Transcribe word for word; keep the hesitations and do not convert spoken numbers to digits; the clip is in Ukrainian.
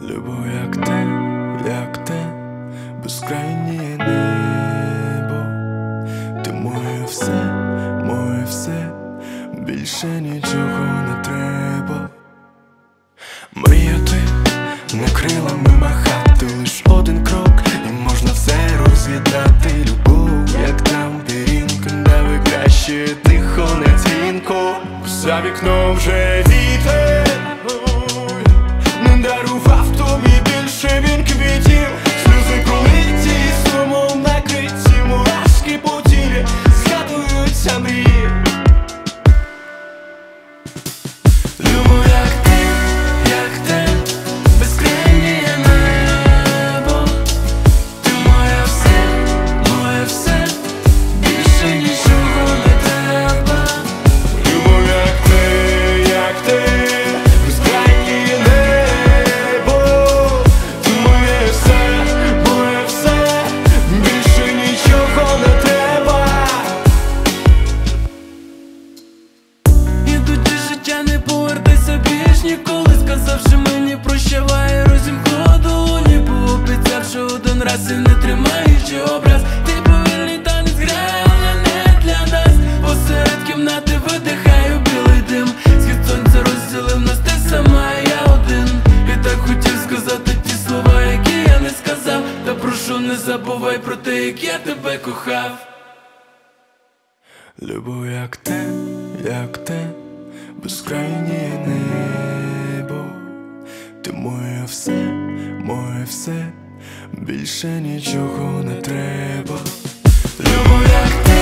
Любов, як ти, як ти, безкрайнє небо. Ти моє все, моє все, більше нічого не треба. Мріяти, не крилами махати, лиш один крок, і можна все розглядати. Любов, як там пірінка, давай краще тихо, не дзвінко. За вікном вже вітер, не дарував тобі більше він квітів. Сльози пролиті, сумом накриті, мурашки по тілі, згадуються мрії. Любов, як ти, як ти, безкрайнє небо. Ти моє все, моє все, більше нічого не треба. Любов, як ти, як ти, безкрайнє небо. Ти моє все, моє все, більше нічого не треба. Ідучи життя, не повертайся більш ніколи. Сказавши мені прощавай, розімкнув долоні, пообіцявши один раз і не тримаючи образ. Ти повільний танець грає, але не для нас. Посеред кімнати видихаю білий дим. Схід сонця розділив нас, ти сама, і я один. І так хотів сказати ті слова, які я не сказав. Та прошу, не забувай про те, як я тебе кохав. Любов, як ти, як ти, безкрайнє небо. Ти моє все, моє все, більше нічого не треба. Любов, як ти.